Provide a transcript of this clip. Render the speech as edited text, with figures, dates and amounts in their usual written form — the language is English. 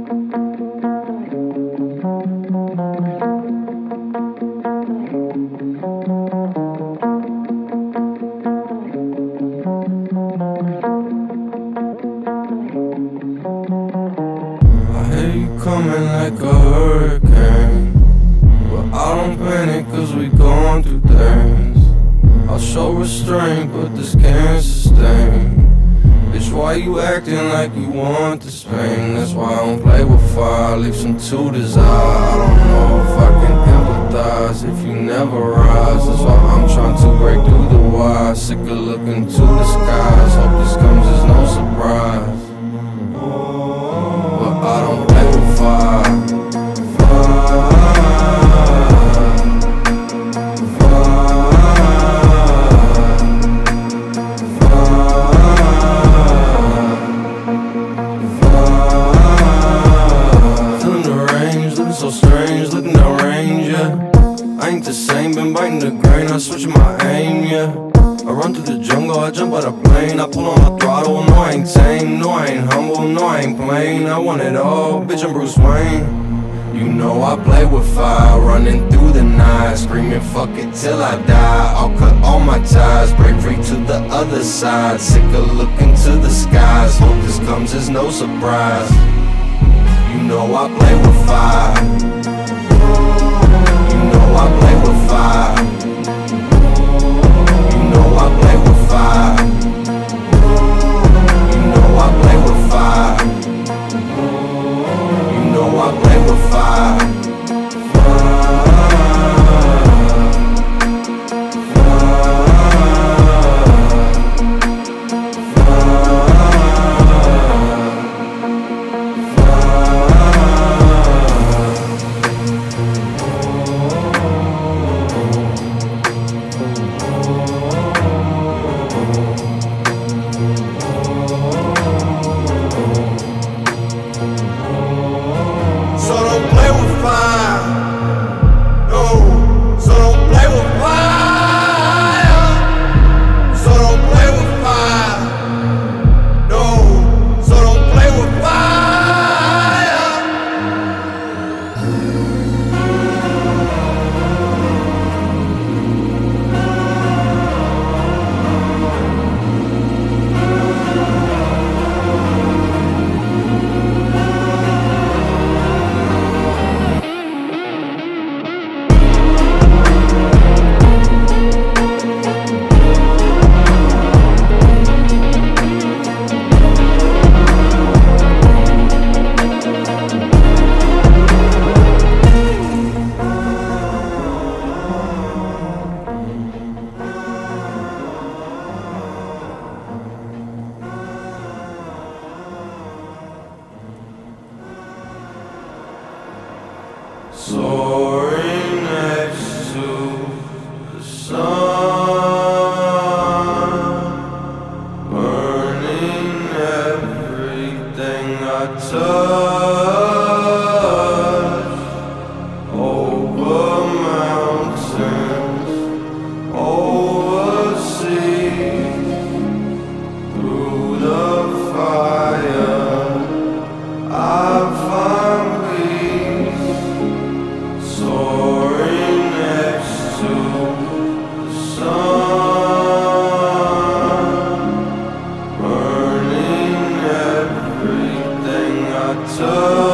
Coming like a hurricane, but I don't panic cause we going through things. I'll show restraint but this can't sustain. Bitch, why you acting like you want this pain? That's why I don't play with fire, leave some to desire. I don't know if I can empathize if you never rise. That's why I'm trying to break through the wire. Sick of looking to the skies, hope this comes as no surprise. But I don't play with fire. So strange, looking at range, yeah. I ain't the same, been biting the grain, I switching my aim, yeah. I run through the jungle, I jump out a plane, I pull on my throttle, no I ain't tame, no I ain't humble, no I ain't plain. I want it all, bitch I'm Bruce Wayne. You know I play with fire, running through the night, screaming fuck it till I die. I'll cut all my ties, break free to the other side. Sick of looking to the skies, hope this comes as no surprise. You know I play with fire. You know I play with fire. You know I play with fire. You know I play with fire. You know I play with fire. Soaring next to the sun, burning everything I touch. Over mountains, over seas, through the fire I find peace. Soaring next to the sun, burning everything I touch.